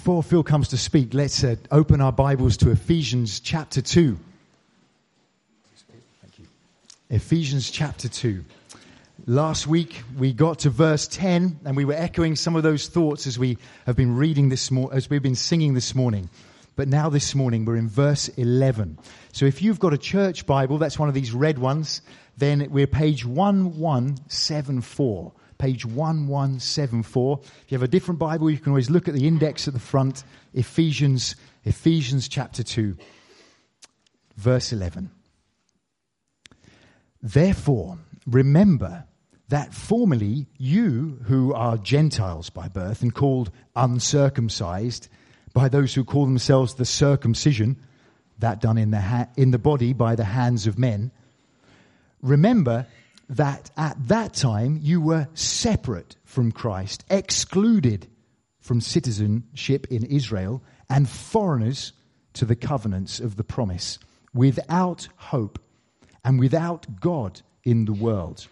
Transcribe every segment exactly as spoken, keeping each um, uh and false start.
Before Phil comes to speak, let's uh, open our Bibles to Ephesians chapter two. Thank you. Ephesians chapter two. Last week we got to verse ten, and we were echoing some of those thoughts as we have been reading this mo- as we've been singing this morning. But now this morning we're in verse eleven. So if you've got a church Bible, that's one of these red ones, then we're page eleven seventy-four. Page eleven seventy-four. If you have a different Bible, you can always look at the index at the front. Ephesians, Ephesians chapter two, verse eleven. Therefore, remember that formerly you who are Gentiles by birth and called uncircumcised by those who call themselves the circumcision, that done in the ha- in the body by the hands of men, remember that at that time you were separate from Christ, excluded from citizenship in Israel, and foreigners to the covenants of the promise, without hope and without God in the world.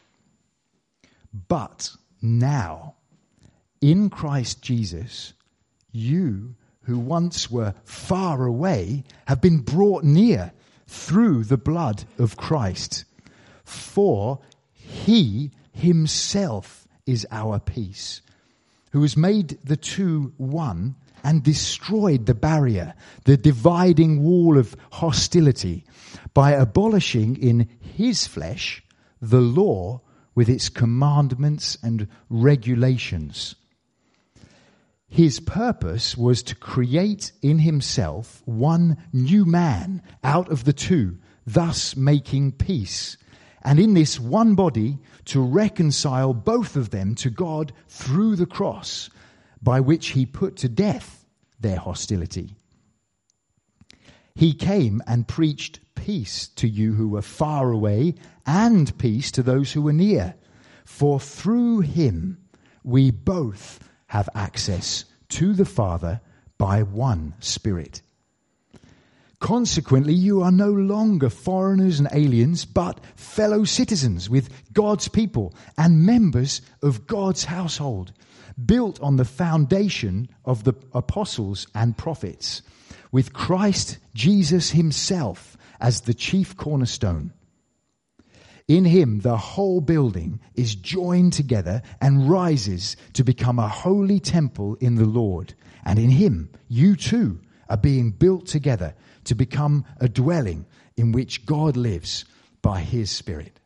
But now, in Christ Jesus, you who once were far away have been brought near through the blood of Christ. For He himself is our peace, who has made the two one and destroyed the barrier, the dividing wall of hostility, by abolishing in his flesh the law with its commandments and regulations. His purpose was to create in himself one new man out of the two, thus making peace, and in this one body to reconcile both of them to God through the cross, by which he put to death their hostility. He came and preached peace to you who were far away, and peace to those who were near. For through him we both have access to the Father by one Spirit. Consequently, you are no longer foreigners and aliens, but fellow citizens with God's people and members of God's household, built on the foundation of the apostles and prophets, with Christ Jesus himself as the chief cornerstone. In him, the whole building is joined together and rises to become a holy temple in the Lord. And in him, you too are being built together to become a dwelling in which God lives by his Spirit.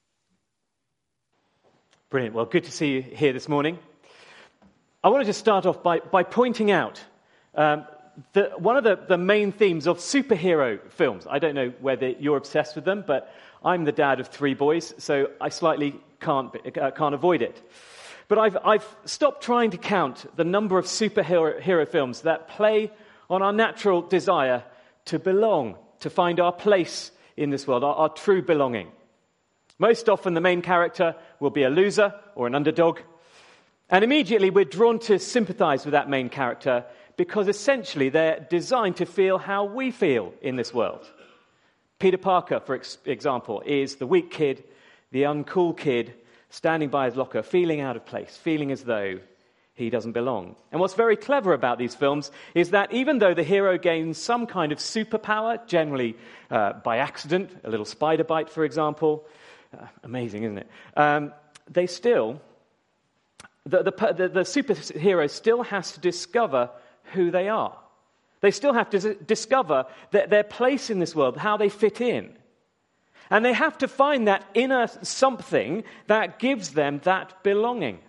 Brilliant. Well, good to see you here this morning. I want to just start off by, by pointing out um, the, one of the, the main themes of superhero films. I don't know whether you're obsessed with them, but I'm the dad of three boys, so I slightly can't, uh, can't avoid it. But I've, I've stopped trying to count the number of superhero hero films that play on our natural desire to belong, to find our place in this world, our, our true belonging. Most often the main character will be a loser or an underdog, and immediately we're drawn to sympathize with that main character because essentially they're designed to feel how we feel in this world. Peter Parker, for ex- example, is the weak kid, the uncool kid, standing by his locker, feeling out of place, feeling as though he doesn't belong. And what's very clever about these films is that even though the hero gains some kind of superpower, generally uh, by accident, a little spider bite, for example, uh, amazing, isn't it? Um, they still, the, the, the, the superhero still has to discover who they are. They still have to discover their, their place in this world, how they fit in. And they have to find that inner something that gives them that belonging.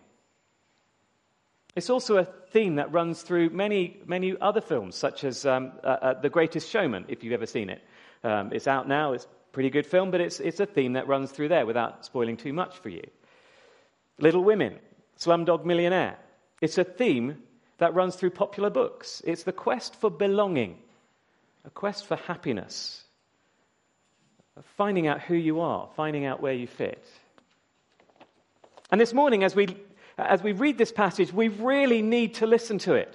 It's also a theme that runs through many, many other films, such as um, uh, uh, The Greatest Showman, if you've ever seen it. Um, it's out now, it's a pretty good film, but it's, it's a theme that runs through there without spoiling too much for you. Little Women, Slumdog Millionaire. It's a theme that runs through popular books. It's the quest for belonging, a quest for happiness, finding out who you are, finding out where you fit. And this morning, as we as we read this passage, we really need to listen to it.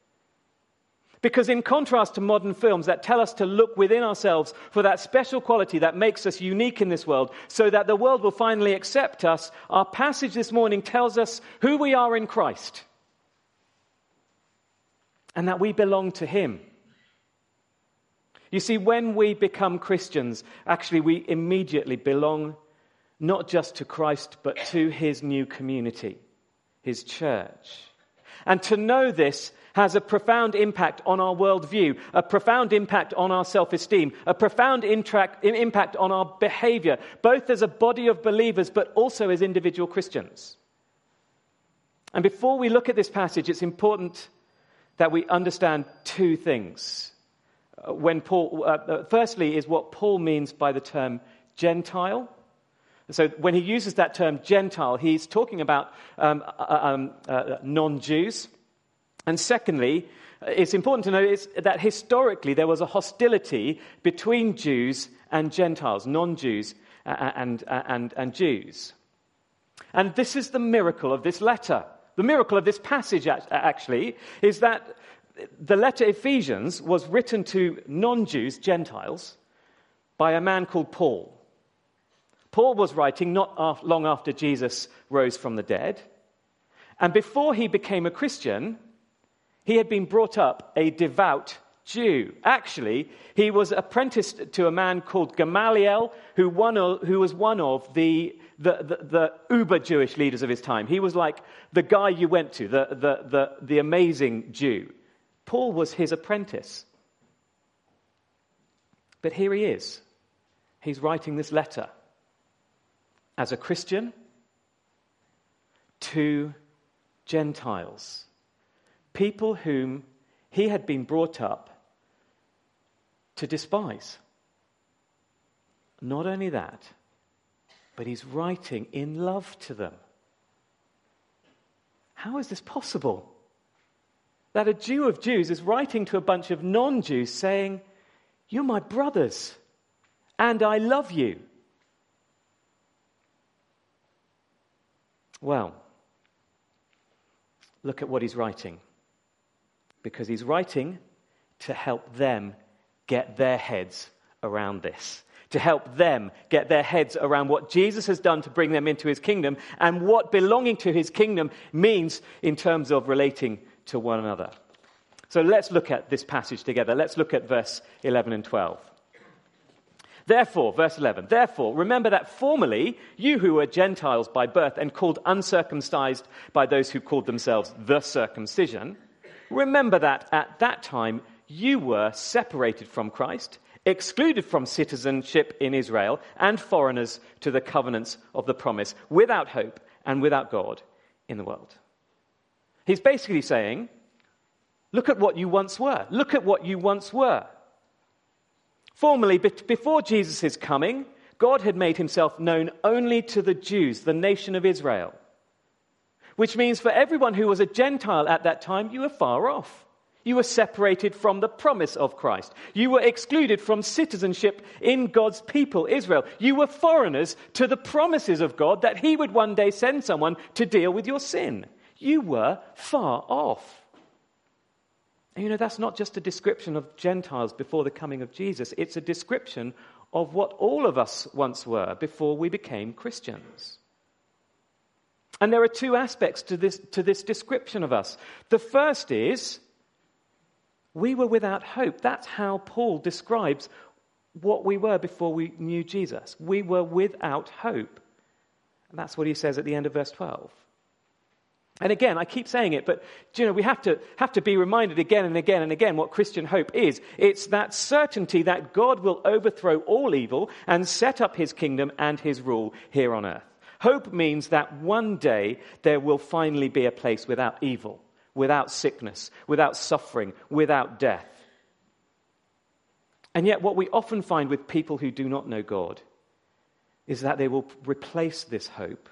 Because in contrast to modern films that tell us to look within ourselves for that special quality that makes us unique in this world, so that the world will finally accept us, our passage this morning tells us who we are in Christ. and that we belong to him. You see, when we become Christians, actually we immediately belong not just to Christ, but to his new community, his church. And to know this has a profound impact on our worldview, a profound impact on our self-esteem, a profound intract, impact on our behavior, both as a body of believers, but also as individual Christians. And before we look at this passage, it's important that we understand two things. When Paul, uh, firstly, is what Paul means by the term Gentile. So when he uses that term Gentile, he's talking about um, uh, um, uh, non-Jews. And secondly, it's important to know is that historically there was a hostility between Jews and Gentiles, non-Jews and, and, and, and Jews. And this is the miracle of this letter. The miracle of this passage, actually, is that the letter Ephesians was written to non-Jews, Gentiles, by a man called Paul. Paul was writing not long after Jesus rose from the dead. And before he became a Christian, he had been brought up a devout Jew. Actually, he was apprenticed to a man called Gamaliel, who, one of, who was one of the, the, the, the uber-Jewish leaders of his time. He was like the guy you went to, the, the, the, the amazing Jew. Paul was his apprentice. But here he is. He's writing this letter as a Christian to Gentiles, people whom he had been brought up to despise. Not only that, but he's writing in love to them. How is this possible? That a Jew of Jews is writing to a bunch of non-Jews saying, "You're my brothers, and I love you." Well, look at what he's writing. Because he's writing to help them get their heads around this. To help them get their heads around what Jesus has done to bring them into his kingdom and what belonging to his kingdom means in terms of relating to one another. So let's look at this passage together. Let's look at verse eleven and twelve. Therefore, verse eleven, therefore, remember that formerly you who were Gentiles by birth and called uncircumcised by those who called themselves the circumcision, remember that at that time you were separated from Christ, excluded from citizenship in Israel, and foreigners to the covenants of the promise, without hope and without God in the world. He's basically saying, look at what you once were. Look at what you once were. Formerly, before Jesus' coming, God had made himself known only to the Jews, the nation of Israel. Which means for everyone who was a Gentile at that time, you were far off. You were separated from the promise of Christ. You were excluded from citizenship in God's people, Israel. You were foreigners to the promises of God that he would one day send someone to deal with your sin. You were far off. And you know, that's not just a description of Gentiles before the coming of Jesus. It's a description of what all of us once were before we became Christians. And there are two aspects to this, to this description of us. The first is, we were without hope. That's how Paul describes what we were before we knew Jesus. We were without hope. And that's what he says at the end of verse twelve. And again, I keep saying it, but you know, we have to have to be reminded again and again and again what Christian hope is. It's that certainty that God will overthrow all evil and set up his kingdom and his rule here on earth. Hope means that one day there will finally be a place without evil, without sickness, without suffering, without death. And yet what we often find with people who do not know God is that they will replace this hope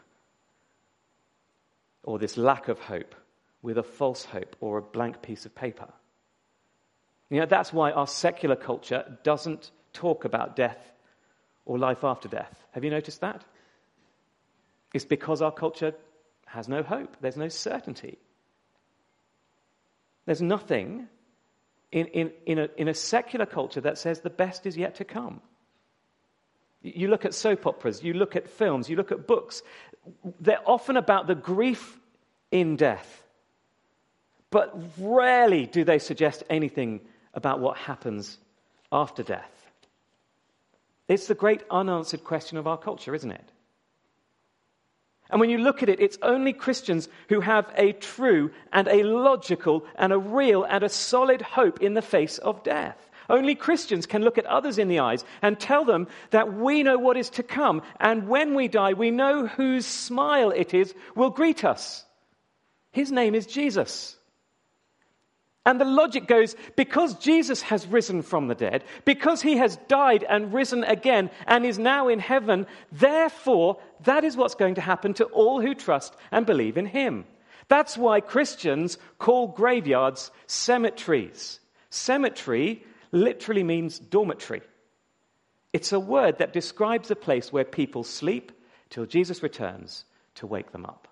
or this lack of hope with a false hope or a blank piece of paper. You know, that's why our secular culture doesn't talk about death or life after death. Have you noticed that? It's because our culture has no hope. There's no certainty. There's nothing in, in, in, a, in a secular culture that says the best is yet to come. You look at soap operas, you look at films, you look at books. They're often about the grief in death. But rarely do they suggest anything about what happens after death. It's the great unanswered question of our culture, isn't it? And when you look at it, it's only Christians who have a true and a logical and a real and a solid hope in the face of death. Only Christians can look at others in the eyes and tell them that we know what is to come, and when we die, we know whose smile it is will greet us. His name is Jesus. And the logic goes, because Jesus has risen from the dead, because he has died and risen again and is now in heaven, therefore, that is what's going to happen to all who trust and believe in him. That's why Christians call graveyards cemeteries. Cemetery literally means dormitory. It's a word that describes a place where people sleep till Jesus returns to wake them up.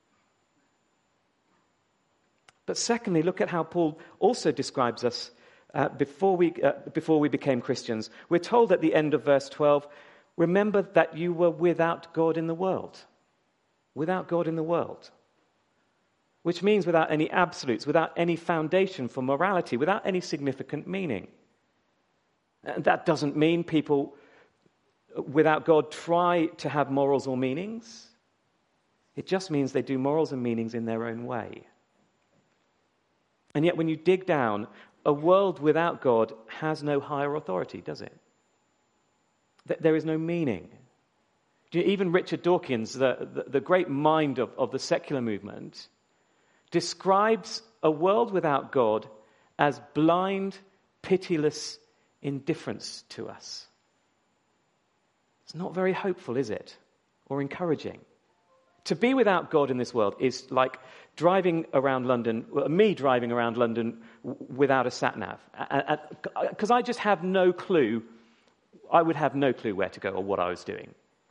But secondly, look at how Paul also describes us uh, before we uh, before we became Christians. We're told at the end of verse twelve, remember that you were without God in the world. Without God in the world. Which means without any absolutes, without any foundation for morality, without any significant meaning. And that doesn't mean people without God try to have morals or meanings. It just means they do morals and meanings in their own way. And yet when you dig down, a world without God has no higher authority, does it? There is no meaning. Even Richard Dawkins, the, the, the great mind of, of the secular movement, describes a world without God as blind, pitiless indifference to us. It's not very hopeful, is it? Or encouraging. To be without God in this world is like driving around London, well, me driving around London w- without a sat-nav. Because I just have no clue, I would have no clue where to go or what I was doing.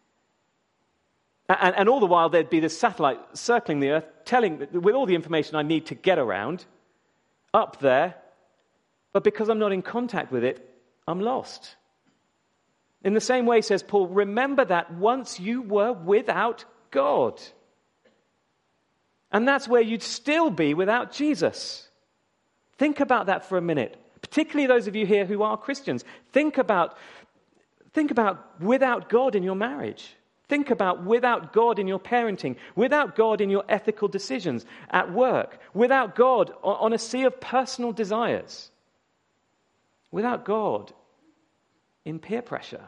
And, and all the while there'd be this satellite circling the Earth, telling, with all the information I need to get around, up there, but because I'm not in contact with it, I'm lost. In the same way, says Paul, remember that once you were without God. And that's where you'd still be without Jesus. Think about that for a minute. Particularly those of you here who are Christians. Think about, think about without God in your marriage. Think about without God in your parenting. Without God in your ethical decisions at work. Without God on a sea of personal desires. Without God in peer pressure.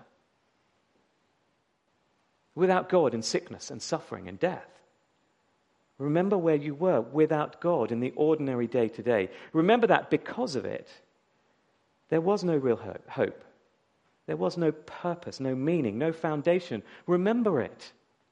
Without God in sickness and suffering and death. Remember where you were without God in the ordinary day-to-day. Remember that because of it, there was no real hope. There was no purpose, no meaning, no foundation. Remember it.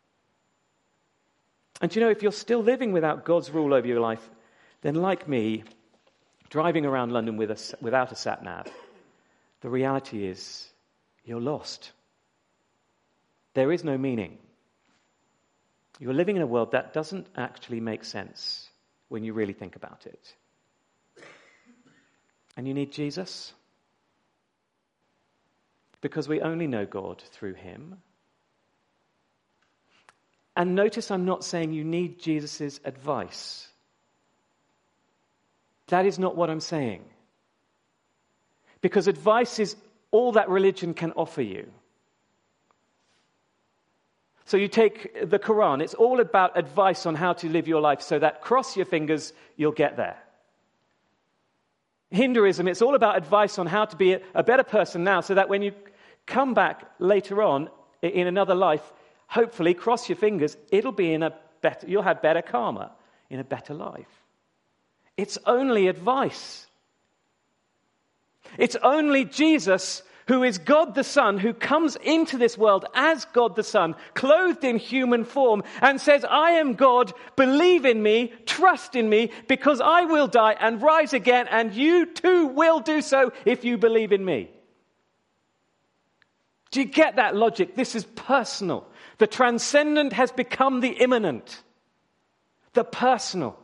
And you know, if you're still living without God's rule over your life, then like me, driving around London with a, without a sat-nav, the reality is you're lost. There is no meaning. You're living in a world that doesn't actually make sense when you really think about it. And you need Jesus. Because we only know God through him. And notice I'm not saying you need Jesus' advice. That is not what I'm saying. Because advice is all that religion can offer you. So you take the Quran, it's all about advice on how to live your life so that cross your fingers, you'll get there. Hinduism, it's all about advice on how to be a better person now so that when you come back later on in another life, hopefully, cross your fingers, it'll be in a better, you'll have better karma in a better life. It's only advice. It's only Jesus who is God the Son, who comes into this world as God the Son, clothed in human form, and says, I am God, believe in me, trust in me, because I will die and rise again, and you too will do so if you believe in me. Do you get that logic? This is personal. The transcendent has become the immanent. The personal.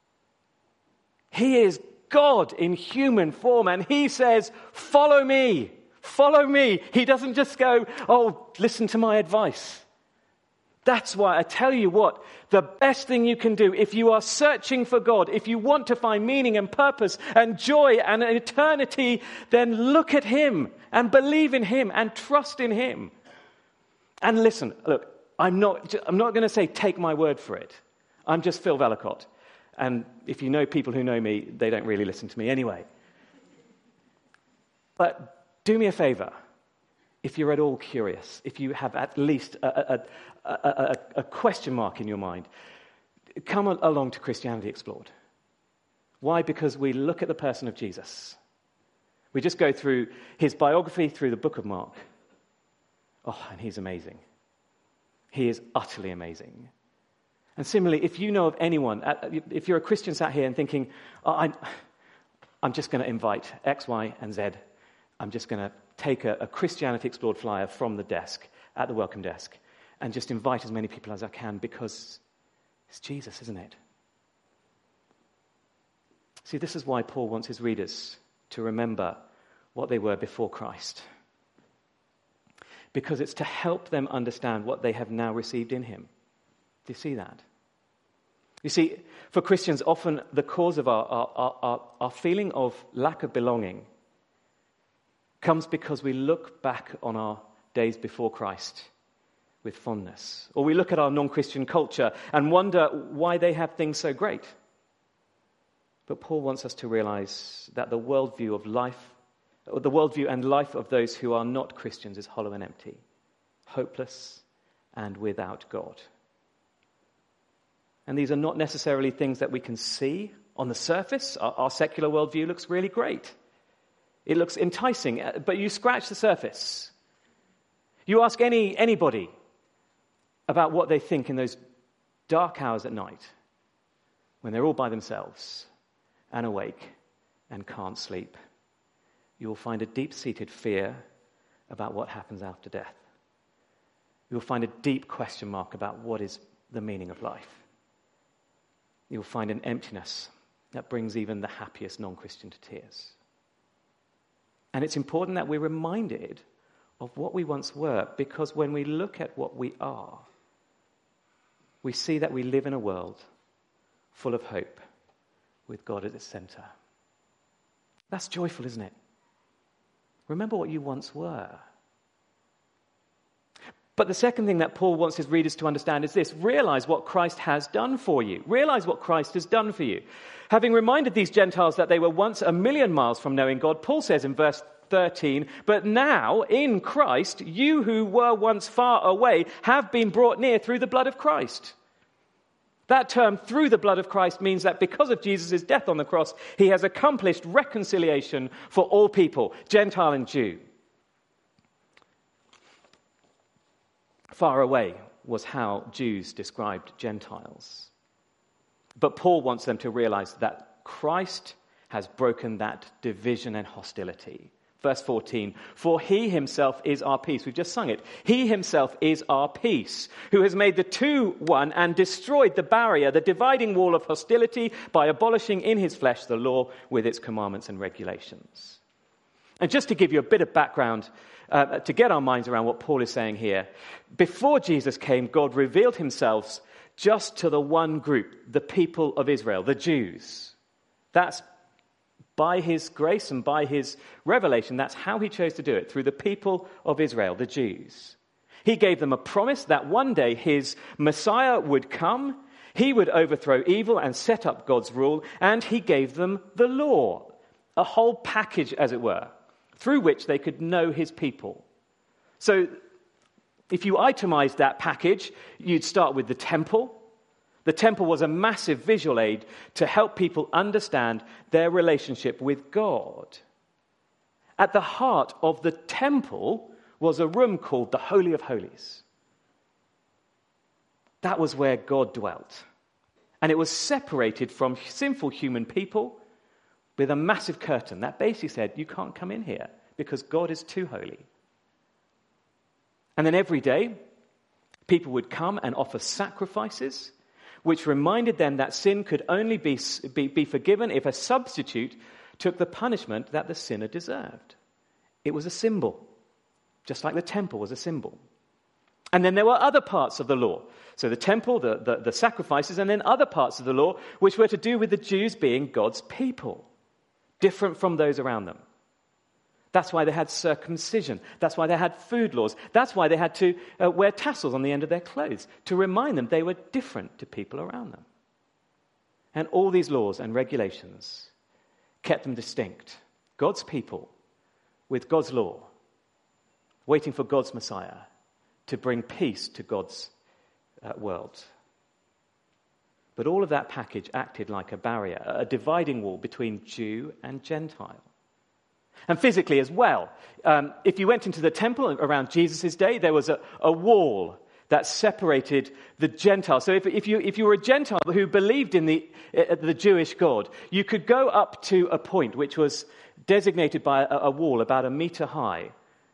He is God in human form, and he says, follow me. Follow me. He doesn't just go, oh, listen to my advice. That's why I tell you what, the best thing you can do if you are searching for God, if you want to find meaning and purpose and joy and an eternity, then look at him and believe in him and trust in him. And listen, look, I'm not, I'm not going to say take my word for it. I'm just Phil Vellacott. And if you know people who know me, they don't really listen to me anyway. But do me a favor. If you're at all curious, if you have at least a, a, a, a, a question mark in your mind, come along to Christianity Explored. Why? Because we look at the person of Jesus. We just go through his biography through the book of Mark. Oh, and he's amazing. He is utterly amazing. And similarly, if you know of anyone, if you're a Christian sat here and thinking, oh, I'm, I'm just going to invite X, Y, and Z, I'm just going to take a, a Christianity Explored flyer from the desk, at the welcome desk, and just invite as many people as I can, because it's Jesus, isn't it? See, this is why Paul wants his readers to remember what they were before Christ. Because it's to help them understand what they have now received in him. Do you see that? You see, for Christians, often the cause of our, our, our, our feeling of lack of belonging comes because we look back on our days before Christ with fondness. Or we look at our non-Christian culture and wonder why they have things so great. But Paul wants us to realize that the worldview of life, or the worldview and life of those who are not Christians is hollow and empty, hopeless and without God. And these are not necessarily things that we can see on the surface. Our, our secular worldview looks really great. It looks enticing, but you scratch the surface. You ask any anybody about what they think in those dark hours at night when they're all by themselves and awake and can't sleep. You will find a deep-seated fear about what happens after death. You will find a deep question mark about what is the meaning of life. You will find an emptiness that brings even the happiest non-Christian to tears. And it's important that we're reminded of what we once were, because when we look at what we are, we see that we live in a world full of hope with God at its center. That's joyful, isn't it? Remember what you once were. But the second thing that Paul wants his readers to understand is this: realize what Christ has done for you. Realize what Christ has done for you. Having reminded these Gentiles that they were once a million miles from knowing God, Paul says in verse thirteen, but now in Christ, you who were once far away have been brought near through the blood of Christ. That term, through the blood of Christ, means that because of Jesus' death on the cross, he has accomplished reconciliation for all people, Gentile and Jew. Far away was how Jews described Gentiles. But Paul wants them to realize that Christ has broken that division and hostility. Verse fourteen, for he himself is our peace. We've just sung it. He himself is our peace, who has made the two one and destroyed the barrier, the dividing wall of hostility, by abolishing in his flesh the law with its commandments and regulations. And just to give you a bit of background, uh, to get our minds around what Paul is saying here, before Jesus came, God revealed himself just to the one group, the people of Israel, the Jews. That's by his grace and by his revelation, that's how he chose to do it, through the people of Israel, the Jews. He gave them a promise that one day his Messiah would come, he would overthrow evil and set up God's rule, and he gave them the law, a whole package, as it were, through which they could know his people. So if you itemize that package, you'd start with the temple. The temple was a massive visual aid to help people understand their relationship with God. At the heart of the temple was a room called the Holy of Holies. That was where God dwelt. And it was separated from sinful human people with a massive curtain that basically said, you can't come in here because God is too holy. And then every day, people would come and offer sacrifices, which reminded them that sin could only be, be, be forgiven if a substitute took the punishment that the sinner deserved. It was a symbol, just like the temple was a symbol. And then there were other parts of the law. So the temple, the, the, the sacrifices, and then other parts of the law which were to do with the Jews being God's people, different from those around them. That's why they had circumcision. That's why they had food laws. That's why they had to uh, wear tassels on the end of their clothes, to remind them they were different to people around them. And all these laws and regulations kept them distinct. God's people with God's law, waiting for God's Messiah to bring peace to God's uh, world. But all of that package acted like a barrier, a dividing wall between Jew and Gentile. And physically as well. Um, if you went into the temple around Jesus' day, there was a, a wall that separated the Gentiles. So if, if, you, if you were a Gentile who believed in the, uh, the Jewish God, you could go up to a point which was designated by a, a wall about a meter high.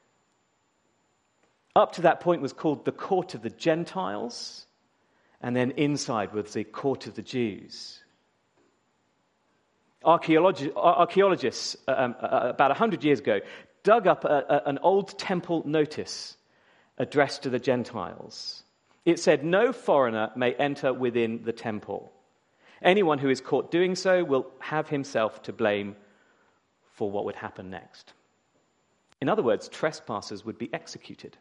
Up to that point was called the court of the Gentiles, and then inside was the court of the Jews. Archaeologi- archaeologists, um, uh, about one hundred years ago, dug up a, a, an old temple notice addressed to the Gentiles. It said, "No foreigner may enter within the temple. Anyone who is caught doing so will have himself to blame for what would happen next." In other words, trespassers would be executed.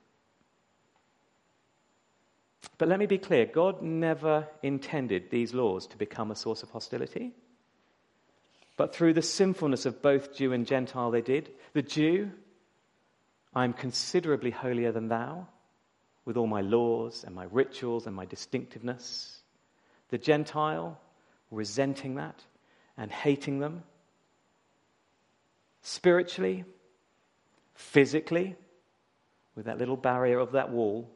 But let me be clear, God never intended these laws to become a source of hostility. But through the sinfulness of both Jew and Gentile they did. The Jew, "I am considerably holier than thou, with all my laws and my rituals and my distinctiveness." The Gentile, resenting that and hating them. Spiritually, physically, with that little barrier of that wall.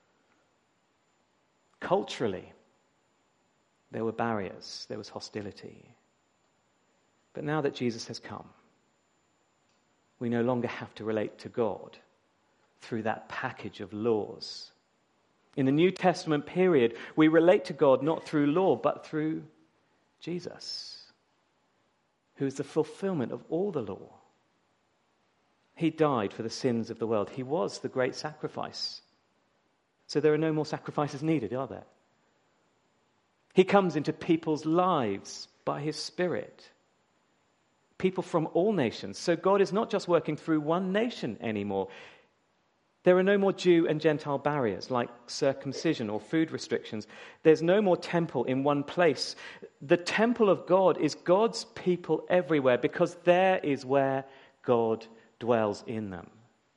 Culturally, there were barriers, there was hostility. But now that Jesus has come, we no longer have to relate to God through that package of laws. In the New Testament period, we relate to God not through law, but through Jesus, who is the fulfillment of all the law. He died for the sins of the world. He was the great sacrifice. So there are no more sacrifices needed, are there? He comes into people's lives by his Spirit. People from all nations. So God is not just working through one nation anymore. There are no more Jew and Gentile barriers like circumcision or food restrictions. There's no more temple in one place. The temple of God is God's people everywhere because there is where God dwells in them.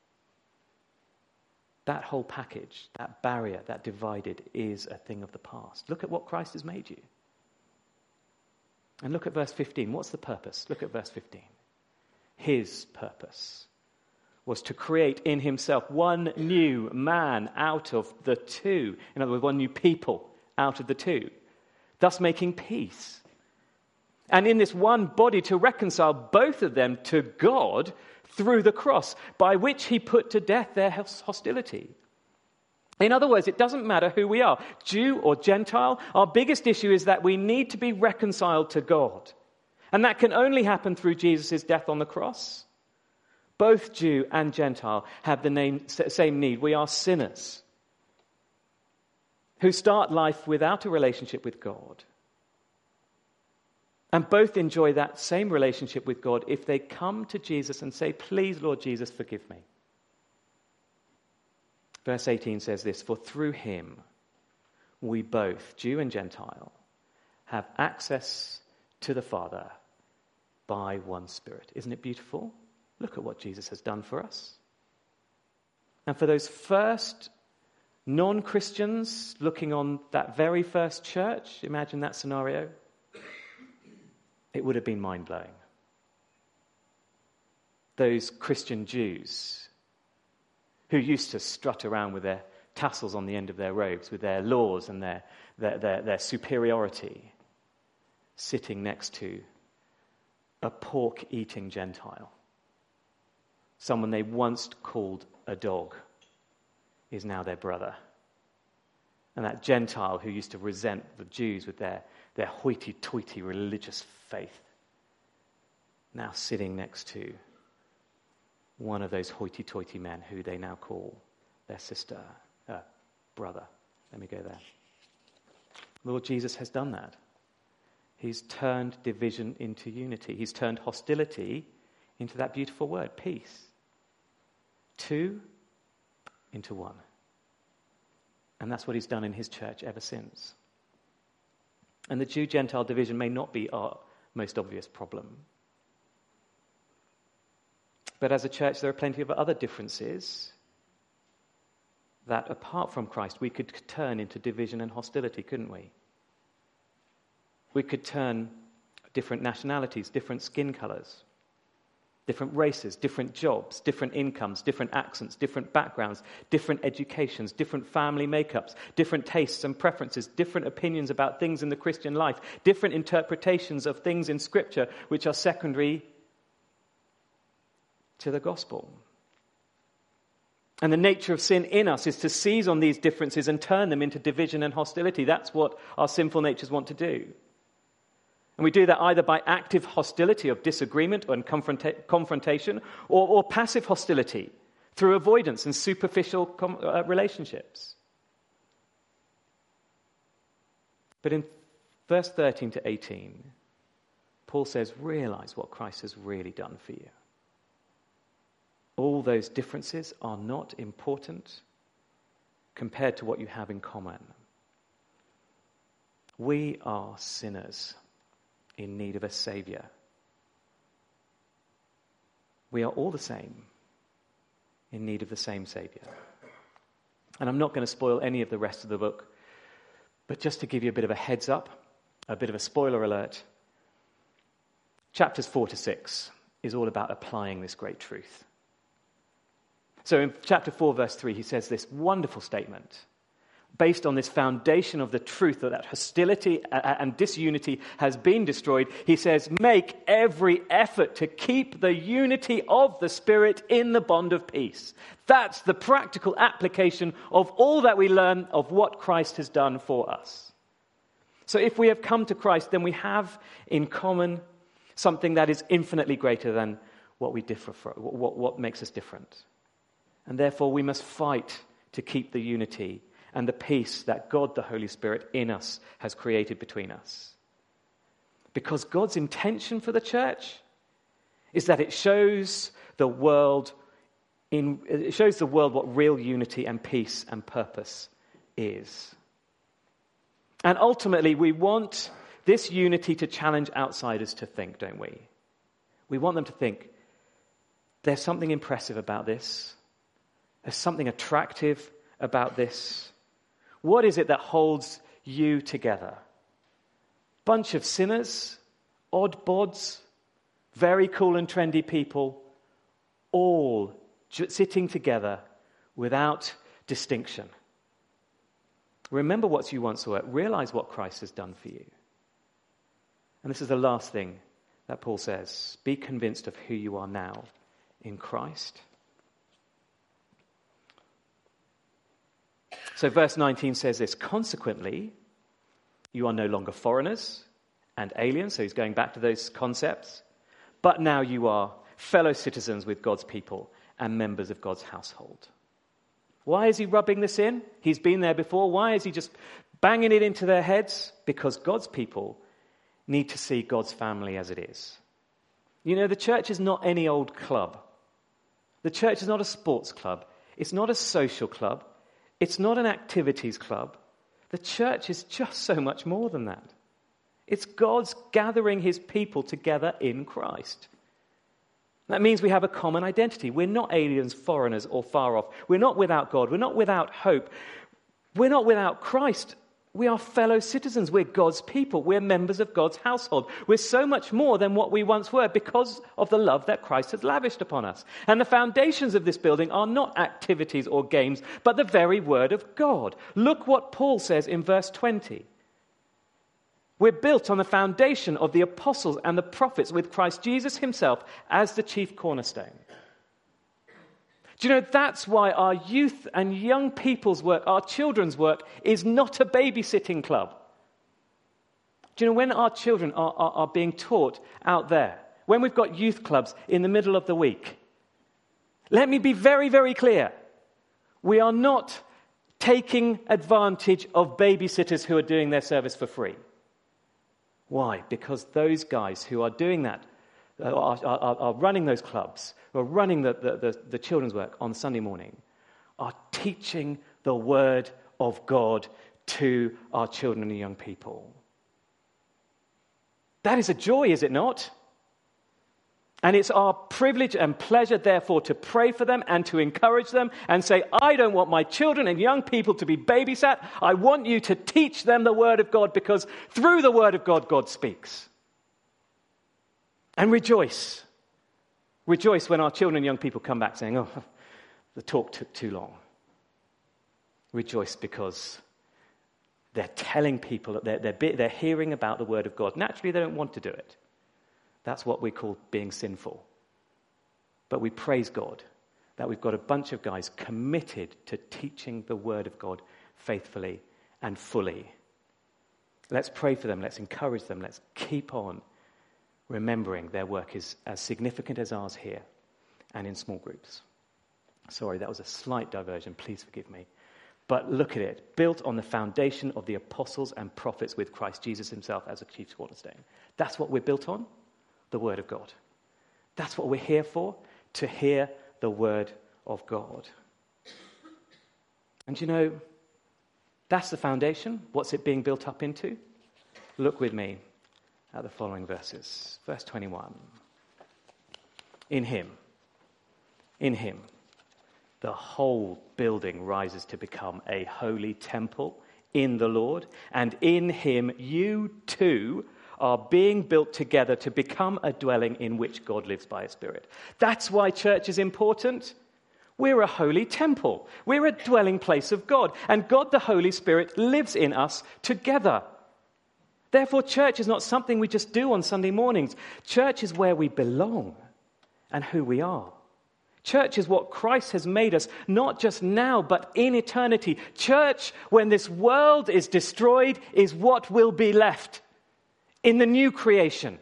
That whole package, that barrier, that divided is a thing of the past. Look at what Christ has made you. And look at verse fifteen. What's the purpose? Look at verse fifteen. His purpose was to create in himself one new man out of the two. In other words, one new people out of the two. Thus making peace. And in this one body to reconcile both of them to God through the cross, by which he put to death their hostility. In other words, it doesn't matter who we are, Jew or Gentile. Our biggest issue is that we need to be reconciled to God. And that can only happen through Jesus' death on the cross. Both Jew and Gentile have the name, same need. We are sinners who start life without a relationship with God. And both enjoy that same relationship with God if they come to Jesus and say, "Please, Lord Jesus, forgive me." Verse eighteen says this, "For through him we both, Jew and Gentile, have access to the Father by one Spirit." Isn't it beautiful? Look at what Jesus has done for us. And for those first non-Christians looking on that very first church, imagine that scenario. It would have been mind-blowing. Those Christian Jews who used to strut around with their tassels on the end of their robes, with their laws and their, their, their, their superiority, sitting next to a pork-eating Gentile. Someone they once called a dog is now their brother. And that Gentile who used to resent the Jews with their, their hoity-toity religious faith, now sitting next to one of those hoity-toity men who they now call their sister, uh, brother. Let me go there. Lord Jesus has done that. He's turned division into unity. He's turned hostility into that beautiful word, peace. Two into one. And that's what he's done in his church ever since. And the Jew-Gentile division may not be our most obvious problem. But as a church, there are plenty of other differences that, apart from Christ, we could turn into division and hostility, couldn't we? We could turn different nationalities, different skin colors, different races, different jobs, different incomes, different accents, different backgrounds, different educations, different family makeups, different tastes and preferences, different opinions about things in the Christian life, different interpretations of things in Scripture which are secondary to the gospel. And the nature of sin in us is to seize on these differences and turn them into division and hostility. That's what our sinful natures want to do. And we do that either by active hostility of disagreement and confronta- confrontation or, or passive hostility through avoidance and superficial com- uh, relationships. But in verse thirteen to eighteen, Paul says, realize what Christ has really done for you. All those differences are not important compared to what you have in common. We are sinners in need of a Saviour. We are all the same in need of the same Saviour. And I'm not going to spoil any of the rest of the book, but just to give you a bit of a heads up, a bit of a spoiler alert, chapters four to six is all about applying this great truth. So in chapter four, verse three, he says this wonderful statement. Based on this foundation of the truth that, that hostility and disunity has been destroyed, he says, make every effort to keep the unity of the Spirit in the bond of peace. That's the practical application of all that we learn of what Christ has done for us. So if we have come to Christ, then we have in common something that is infinitely greater than what we differ from, what, what makes us different. And therefore we must fight to keep the unity and the peace that God, the Holy Spirit, in us has created between us. Because God's intention for the church is that it shows the world in it shows the world what real unity and peace and purpose is. And ultimately, we want this unity to challenge outsiders to think, don't we? We want them to think, there's something impressive about this. There's something attractive about this. What is it that holds you together? Bunch of sinners, odd bods, very cool and trendy people, all sitting together without distinction. Remember what you once were. Realize what Christ has done for you. And this is the last thing that Paul says. Be convinced of who you are now in Christ. So verse nineteen says this, consequently, you are no longer foreigners and aliens, so he's going back to those concepts, but now you are fellow citizens with God's people and members of God's household. Why is he rubbing this in? He's been there before. Why is he just banging it into their heads? Because God's people need to see God's family as it is. You know, the church is not any old club. The church is not a sports club. It's not a social club. It's not an activities club. The church is just so much more than that. It's God's gathering his people together in Christ. That means we have a common identity. We're not aliens, foreigners, or far off. We're not without God. We're not without hope. We're not without Christ. We are fellow citizens. We're God's people. We're members of God's household. We're so much more than what we once were because of the love that Christ has lavished upon us. And the foundations of this building are not activities or games, but the very word of God. Look what Paul says in verse twenty. We're built on the foundation of the apostles and the prophets with Christ Jesus himself as the chief cornerstone. Do you know, that's why our youth and young people's work, our children's work, is not a babysitting club. Do you know, when our children are, are, are being taught out there, when we've got youth clubs in the middle of the week, let me be very, very clear. We are not taking advantage of babysitters who are doing their service for free. Why? Because those guys who are doing that, are, are, are running those clubs, or running the, the, the, the children's work on Sunday morning, are teaching the word of God to our children and young people. That is a joy, is it not? And it's our privilege and pleasure, therefore, to pray for them and to encourage them and say, I don't want my children and young people to be babysat. I want you to teach them the word of God, because through the word of God, God speaks. And rejoice. Rejoice when our children and young people come back saying, oh, the talk took too long. Rejoice because they're telling people, that they're, they're, they're hearing about the word of God. Naturally, they don't want to do it. That's what we call being sinful. But we praise God that we've got a bunch of guys committed to teaching the word of God faithfully and fully. Let's pray for them. Let's encourage them. Let's keep on remembering their work is as significant as ours here and in small groups. Sorry, that was a slight diversion. Please forgive me. But look at it. Built on the foundation of the apostles and prophets with Christ Jesus himself as a chief cornerstone. That's what we're built on. The word of God. That's what we're here for, to hear the word of God. And you know, that's the foundation. What's it being built up into? Look with me at the following verses. Verse twenty-one. In him, in him, the whole building rises to become a holy temple in the Lord, and in him you too are being built together to become a dwelling in which God lives by his Spirit. That's why church is important. We're a holy temple. We're a dwelling place of God. And God the Holy Spirit lives in us together. Therefore, church is not something we just do on Sunday mornings. Church is where we belong and who we are. Church is what Christ has made us, not just now, but in eternity. Church, when this world is destroyed, is what will be left in the new creation.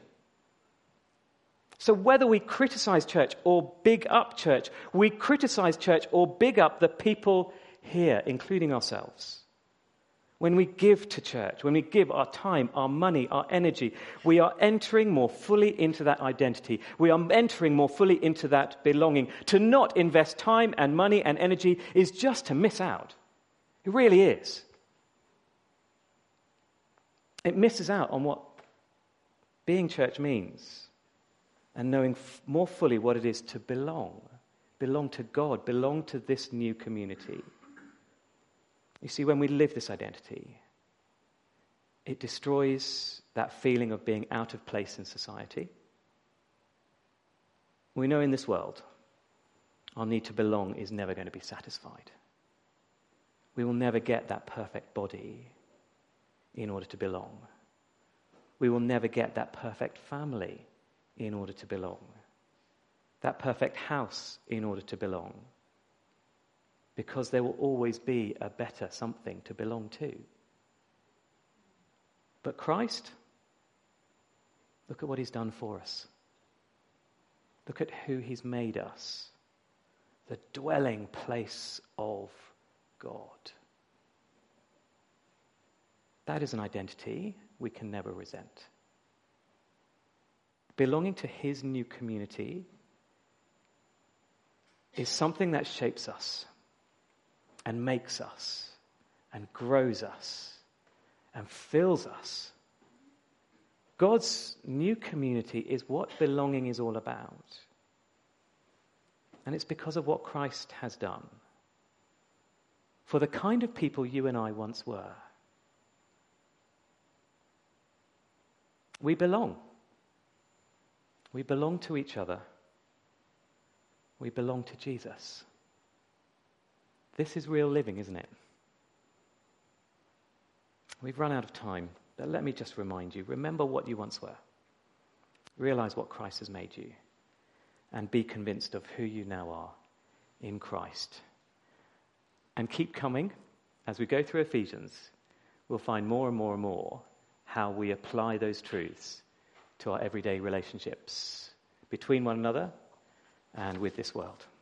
So whether we criticize church or big up church, we criticize church or big up the people here, including ourselves. When we give to church, when we give our time, our money, our energy, we are entering more fully into that identity. We are entering more fully into that belonging. To not invest time and money and energy is just to miss out. It really is. It misses out on what being church means, and knowing f- more fully what it is to belong, belong to God, belong to this new community. You see, when we live this identity, it destroys that feeling of being out of place in society. We know in this world, our need to belong is never going to be satisfied. We will never get that perfect body in order to belong. We will never get that perfect family in order to belong. That perfect house in order to belong. Because there will always be a better something to belong to. But Christ, look at what he's done for us. Look at who he's made us. The dwelling place of God. That is an identity we can never resent. Belonging to his new community is something that shapes us and makes us and grows us and fills us. God's new community is what belonging is all about. And it's because of what Christ has done for the kind of people you and I once were. We belong. We belong to each other. We belong to Jesus. This is real living, isn't it? We've run out of time, but let me just remind you. Remember what you once were. Realize what Christ has made you. And be convinced of who you now are in Christ. And keep coming. As we go through Ephesians, we'll find more and more and more how we apply those truths to our everyday relationships between one another and with this world.